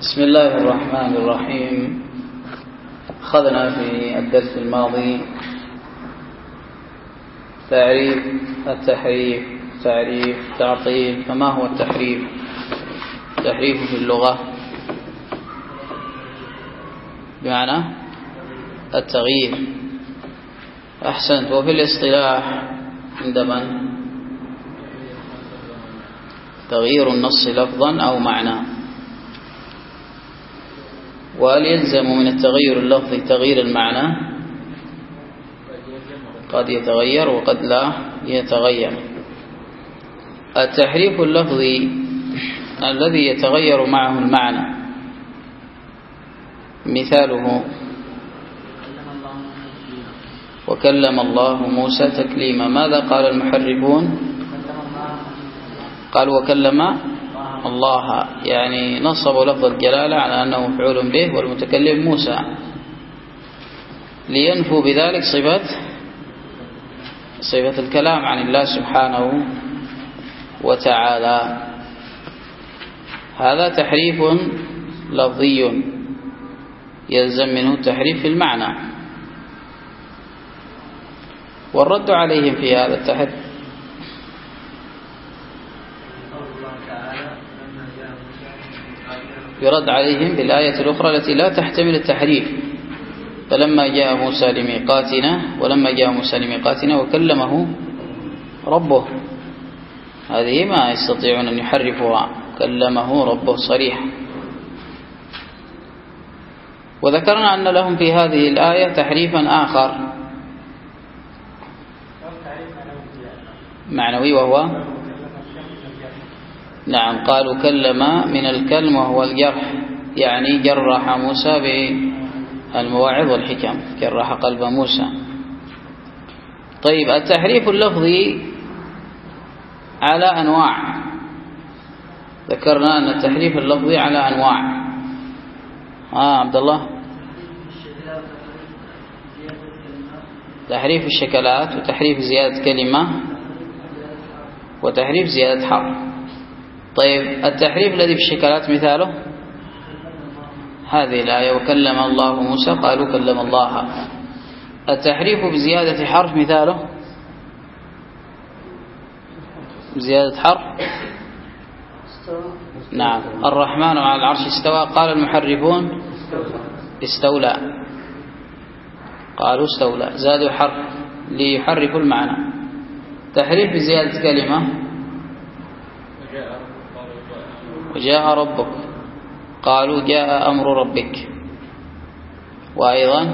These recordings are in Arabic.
بسم الله الرحمن الرحيم. أخذنا في الدرس الماضي تعريف التحريف، تعريف تعطيل. فما هو التحريف؟ التحريف في اللغة بمعنى التغيير. أحسنت. وفي الاصطلاح عند من؟ تغيير النص لفظا أو معنى. وهل يلزم من التغير اللفظي تغيير المعنى؟ قد يتغير وقد لا يتغير. التحريف اللفظي الذي يتغير معه المعنى مثاله: وكلم الله موسى تكليما. ماذا قال المحرفون؟ قال وكلم الله، يعني نصبوا لفظ الجلالة على أنه مفعول به والمتكلم موسى، لينفوا بذلك صفة الكلام عن الله سبحانه وتعالى. هذا تحريف لفظي يلزم منه التحريف في المعنى. والرد عليهم في هذا التحريف يرد عليهم بالآية الأخرى التي لا تحتمل التحريف: فلما جاء موسى لميقاتنا وكلمه ربه. هذه ما يستطيعون أن يحرفوها، كلمه ربه صريح. وذكرنا أن لهم في هذه الآية تحريفا آخر معنوي، وهو نعم، قالوا كلم من الكلم وهو الجرح، يعني جرح موسى بالمواعظ والحكم، جرح قلب موسى. طيب، التحريف اللفظي على أنواع. ذكرنا أن التحريف اللفظي على أنواع. عبد الله، تحريف الشكلات، وتحريف زيادة كلمة، وتحريف زيادة حرف. طيب، التحريف الذي في الشكلات مثاله هذه الآية: وكلم الله موسى، قالوا كلم الله. التحريف بزيادة حرف مثاله زيادة حرف. نعم، الرحمن على العرش استوى، قال المحرفون استولى، قالوا استولى، زادوا حرف ليحرفوا المعنى. تحريف بزيادة كلمة: وجاء ربك، قالوا جاء أمر ربك. وأيضا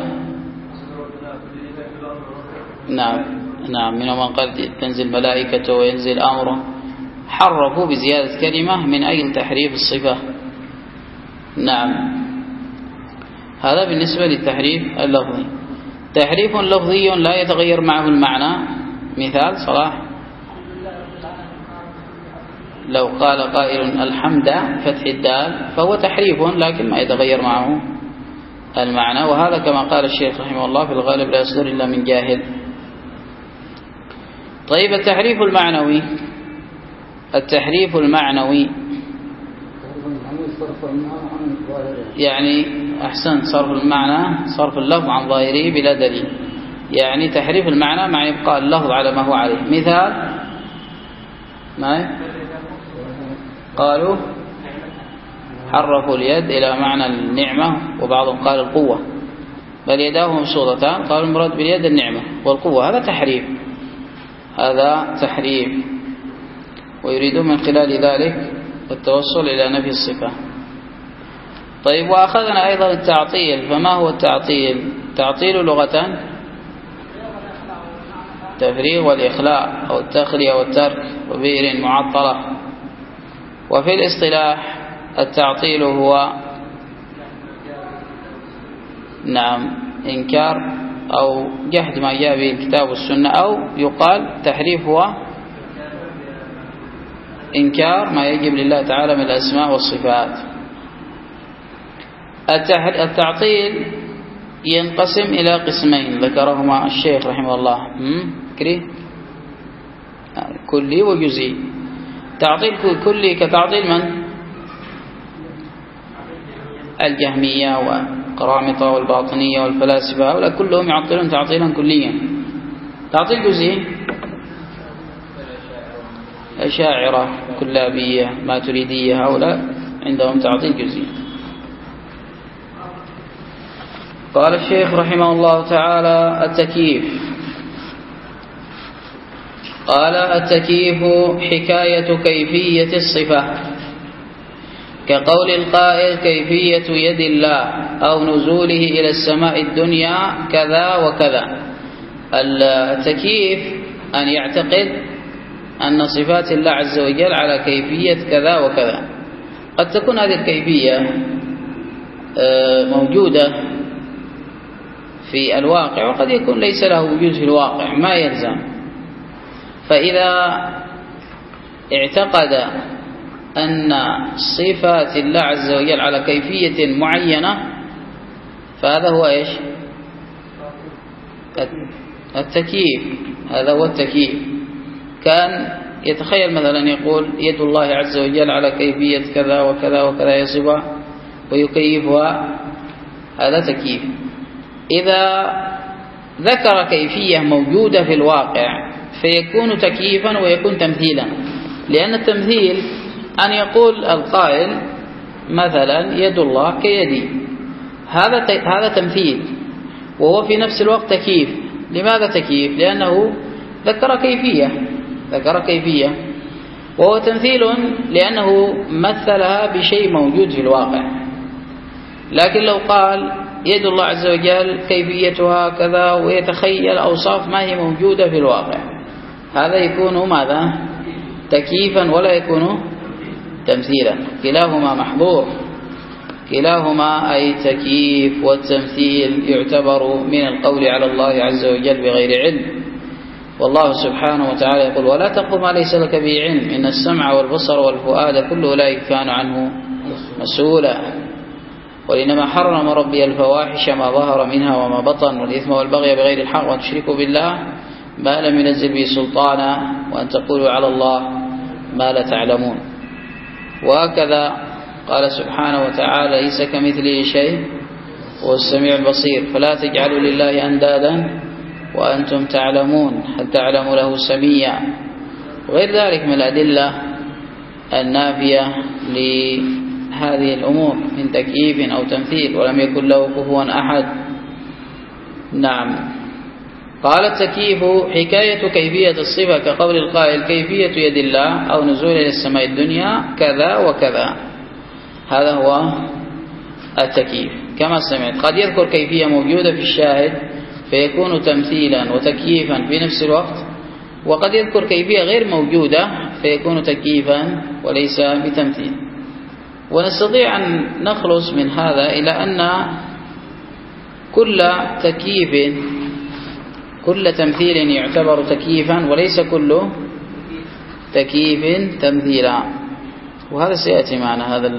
نعم منهم من قال تنزل ملائكته وينزل أمره. حرفوا بزيادة كلمة من أجل تحريف الصفة. نعم، هذا بالنسبة للتحريف اللفظي. تحريف لفظي لا يتغير معه المعنى. مثال صلاح: لو قال قائل الحمد فتح الدال فهو تحريف لكن ما يتغير معه المعنى. وهذا كما قال الشيخ رحمه الله في الغالب لا يصدر إلا من جاهل. طيب، التحريف المعنوي. التحريف المعنوي يعني أحسن صرف المعنى، صرف اللفظ عن ظاهره بلا دليل، يعني تحريف المعنى مع إبقاء اللفظ على ما هو عليه. مثال: ما قالوا حرفوا اليد إلى معنى النعمة، وبعضهم قال القوة، بل يداه مبسوطتان، قالوا المراد باليد النعمة والقوة. هذا تحريف، هذا تحريف، ويريدون من خلال ذلك التوصل إلى نفي الصفة. طيب، وأخذنا أيضا التعطيل. فما هو التعطيل؟ تعطيل لغة تفريغ والإخلاء أو التخلية والترك، وبئر معطلة. وفي الاصطلاح التعطيل هو إنكار أو جحد ما جاء به الكتاب والسنة، أو يقال تحريف هو إنكار ما يجب لله تعالى من الأسماء والصفات. التعطيل ينقسم إلى قسمين ذكرهما الشيخ رحمه الله: كلي وجزئي. تعطيل كلي كتعطيل من؟ الجهمية والقرامطة والباطنية والفلاسفة، هؤلاء كلهم يعطلون تعطيلا كليا. تعطيل جزئي أشاعرة، كلابية، ماتريدية، هؤلاء عندهم تعطيل جزئي. قال الشيخ رحمه الله تعالى: التكييف. قال: التكييف حكاية كيفية الصفة، كقول القائل: كيفية يد الله، أو نزوله إلى السماء الدنيا كذا وكذا. التكييف أن يعتقد أن صفات الله عز وجل على كيفية كذا وكذا. قد تكون هذه الكيفية موجودة في الواقع، وقد يكون ليس له وجود في الواقع، ما يلزم. فإذا اعتقد أن صفات الله عز وجل على كيفية معينة فهذا هو إيش؟ التكييف. هذا هو التكييف. كان يتخيل مثلا يقول: يد الله عز وجل على كيفية كذا وكذا وكذا يصفها ويكيفها، هذا تكييف. إذا ذكر كيفية موجودة في الواقع فيكون تكييفا ويكون تمثيلا، لأن التمثيل أن يقول القائل مثلا: يد الله كيدي، هذا تمثيل، وهو في نفس الوقت تكييف. لماذا تكييف؟ لأنه ذكر كيفية، وهو تمثيل لأنه مثلها بشيء موجود في الواقع. لكن لو قال: يد الله عز وجل كيفيتها كذا، ويتخيل أوصاف ما هي موجودة في الواقع، هذا يكون ماذا؟ تكييفا ولا يكون تمثيلا. كلاهما محظور، كلاهما أي تكييف والتمثيل يعتبر من القول على الله عز وجل بغير علم. والله سبحانه وتعالى يقول: ولا تقف ما ليس لك به علم، إن السمع والبصر والفؤاد كل أولئك كان عنه مسؤولا. وإنما حرم ربي الفواحش ما ظهر منها وما بطن، والإثم والبغي بغير الحق، وأن تشركوا بالله ما لم ينزل به سلطانا، وأن تقولوا على الله ما لا تعلمون. وهكذا قال سبحانه وتعالى: ليس كمثله شيء وهو السميع البصير، فلا تجعلوا لله أندادا وأنتم تعلمون، هل تعلم له سميا. وغير ذلك من الأدلة النافية لهذه الأمور من تكييف أو تمثيل، ولم يكن له كفوا أحد. نعم. قال: التكييف حكاية كيفية الصفة، كقول القائل: كيفية يد الله، أو نزول إلى السماء الدنيا كذا وكذا. هذا هو التكييف. كما سمعت، قد يذكر كيفية موجودة في الشاهد فيكون تمثيلا وتكييفا في نفس الوقت، وقد يذكر كيفية غير موجودة فيكون تكييفا وليس بتمثيل. ونستطيع أن نخلص من هذا إلى أن كل تمثيل يعتبر تكييفا، وليس كل تكييف تمثيلا. وهذا سيأتي معنا، هذا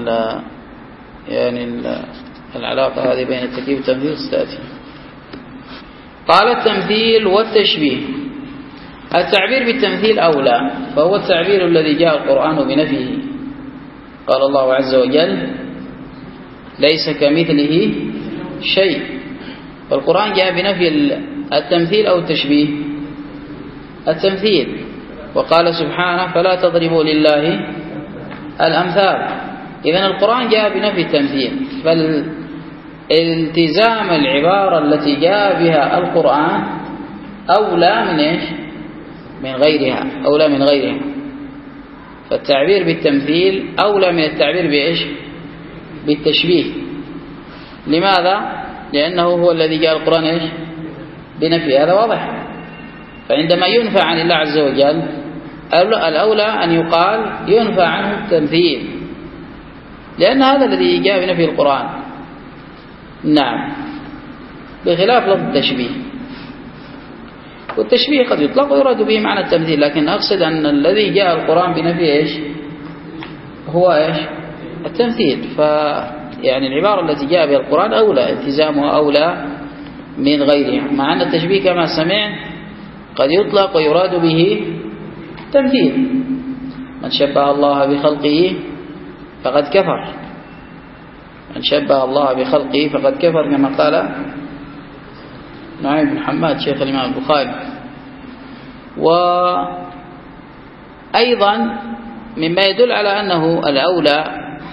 العلاقة هذه بين التكييف والتمثيل ستأتي. قال: التمثيل والتشبيه. التعبير بالتمثيل أولى، فهو التعبير الذي جاء القرآن بنفيه. قال الله عز وجل: ليس كمثله شيء. فالقرآن جاء بنفي التمثيل أو التشبيه؟ التمثيل. وقال سبحانه: فلا تضربوا لله الأمثال. إذن القرآن جاء بنفي التمثيل، فالالتزام العبارة التي جاء بها القرآن أولى من إيش؟ من غيرها، أولى من غيرها. فالتعبير بالتمثيل أولى من التعبير بإيش؟ بالتشبيه. لماذا؟ لأنه هو الذي جاء القرآن إيش؟ بنفي. هذا واضح. فعندما ينفى عن الله عز وجل الأولى أن يقال ينفى عنه التمثيل، لأن هذا الذي جاء بنفي القرآن. نعم. بخلاف لفظ التشبيه، والتشبيه قد يطلق ويراد به معنى التمثيل، لكن أقصد أن الذي جاء القرآن بنفي إيش؟ هو إيش؟ التمثيل. يعني العبارة التي جاء بها القرآن أولى، التزامها أولى من غيرها، مع أن التشبيه كما سمعت قد يطلق ويراد به تمثيل. من شبه الله بخلقه فقد كفر. من شبه الله بخلقه فقد كفر كما قال نعيم بن حماد شيخ الإمام البخاري. وأيضا مما يدل على أنه الأولى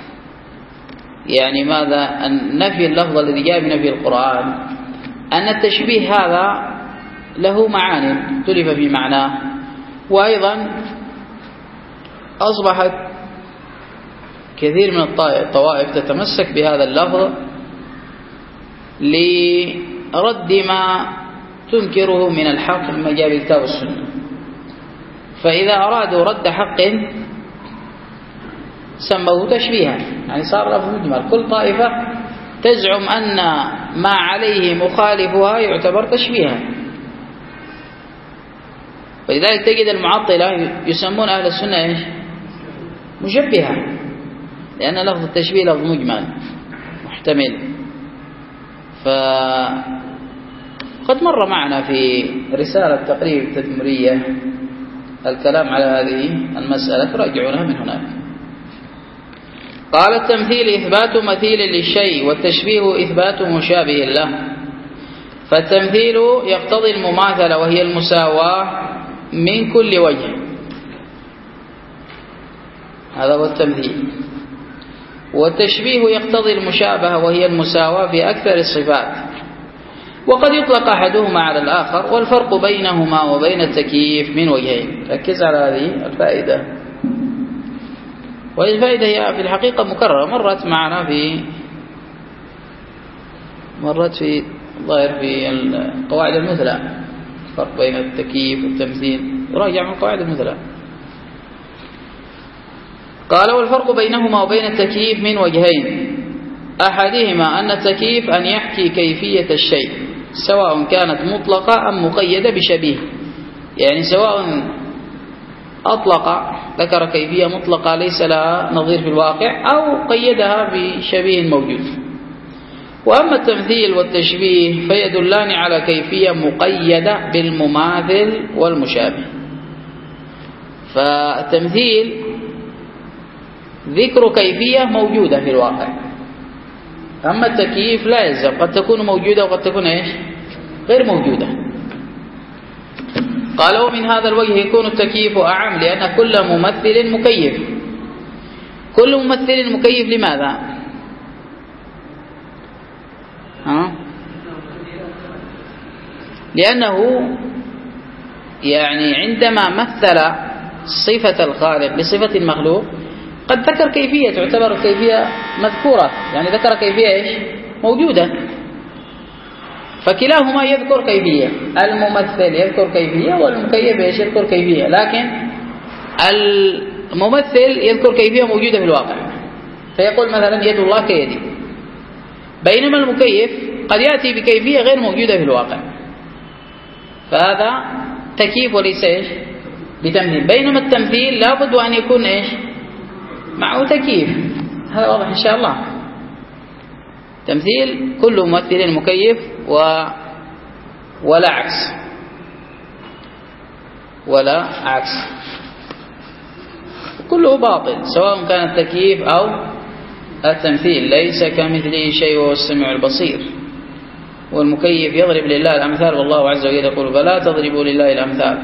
يعني ماذا أن نفي اللفظ الذي جاء بنفي القرآن أن التشبيه هذا له معاني اختلف في معناه، وأيضا أصبحت كثير من الطوائف تتمسك بهذا اللفظ لرد ما تنكره من الحق مما جاء بالكتاب والسنة. فإذا أرادوا رد حق سموه تشبيها، يعني صار لفظ مجمل، كل طائفة تزعم أن ما عليه مخالفها يعتبر تشبيها. ولذلك تجد المعطلة يسمون أهل السنة إيش؟ مشبهة، لأن لفظ التشبيه لفظ مجمل محتمل. فقد مر معنا في رسالة تقريب التدمرية الكلام على هذه المسألة، راجعونها من هناك. قال التمثيل إثبات مثيل للشيء، والتشبيه إثبات مشابه له. فالتمثيل يقتضي المماثلة وهي المساواة من كل وجه، هذا هو التمثيل. والتشبيه يقتضي المشابهة وهي المساواة في أكثر الصفات، وقد يطلق أحدهما على الآخر، والفرق بينهما وبين التكييف من وجهين. ركز على هذه الفائدة، وهذه الفائدة هي في الحقيقة مكررة، مرت معنا في ظاهر في القواعد المثلى، الفرق بين التكييف والتمثيل يراجع من القواعد المثلى. قال والفرق بينهما وبين التكييف من وجهين، أحدهما أن التكييف أن يحكي كيفية الشيء سواء كانت مطلقة أم مقيدة بشبيه، يعني سواء أطلق ذكر كيفية مطلقة ليس لها نظير في الواقع أو قيدها بشبيه موجود. وأما التمثيل والتشبيه فيدلان على كيفية مقيدة بالمماثل والمشابه. فالتمثيل ذكر كيفية موجودة في الواقع، أما التكييف لا يلزم، قد تكون موجودة وقد تكون إيش؟ غير موجودة. قال ومن هذا الوجه يكون التكييف أعم، لأن كل ممثل مكيف. كل ممثل مكيف لماذا؟ لأنه يعني عندما مثل صفة الخالق بصفة المخلوق قد ذكر كيفية تعتبر كيفية مذكورة، يعني ذكر كيفية إيش؟ موجودة. فكلاهما يذكر كيفية، الممثل يذكر كيفية والمكيف إيش؟ يذكر كيفية، لكن الممثل يذكر كيفية موجودة في الواقع، فيقول مثلا يد الله كيدي، بينما المكيف قد يأتي بكيفية غير موجودة في الواقع، فهذا تكييف وليس إيش؟ بتمثيل. بينما التمثيل لابد أن يكون إيش؟ معه تكييف، هذا واضح إن شاء الله. تمثيل كل ممثل مكيف ولا عكس، ولا عكس، كله باطل سواء كان التكييف أو التمثيل. ليس كمثله شيء وهو السميع البصير. والمكيف يضرب لله الأمثال، والله عز وجل يقول فلا تضربوا لله الأمثال.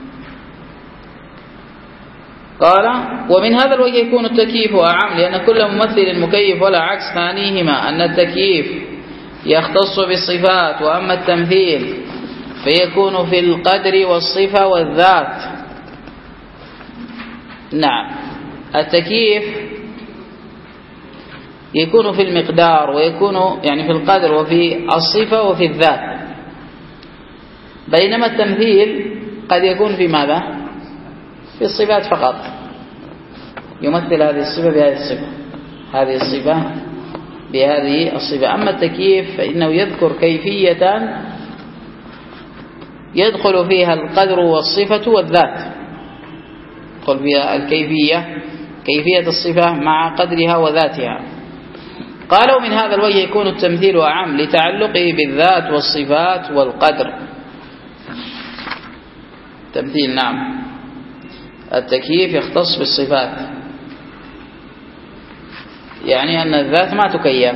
قال ومن هذا الوجه يكون التكييف أعم، لأن كل ممثل مكيف ولا عكس. ثانيهما أن التكييف يختص بالصفات، وأما التمثيل فيكون في القدر والصفة والذات. نعم، التكييف يكون في المقدار، ويكون يعني في القدر وفي الصفة وفي الذات، بينما التمثيل قد يكون في ماذا؟ في الصفات فقط، يمثل هذه الصفة بهذه الصفة، هذه الصفة بهذه الصفة. أما التكييف فإنه يذكر كيفية يدخل فيها القدر والصفة والذات، يدخل فيها الكيفية، كيفية الصفة مع قدرها وذاتها. قالوا من هذا الوجه يكون التمثيل أعم لتعلقه بالذات والصفات والقدر. تمثيل نعم، التكييف يختص بالصفات، يعني أن الذات ما تكيف،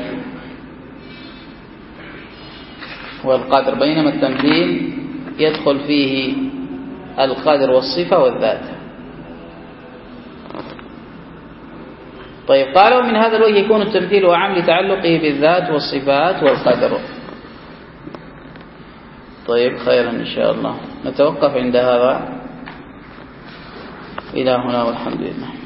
والقدر، بينما التمثيل يدخل فيه القدر والصفة والذات. طيب قال ومن هذا الوجه يكون التمثيل أعم لتعلقه بالذات والصفات والقدر. طيب خيرا إن شاء الله، نتوقف عند هذا إلى هنا والحمد لله.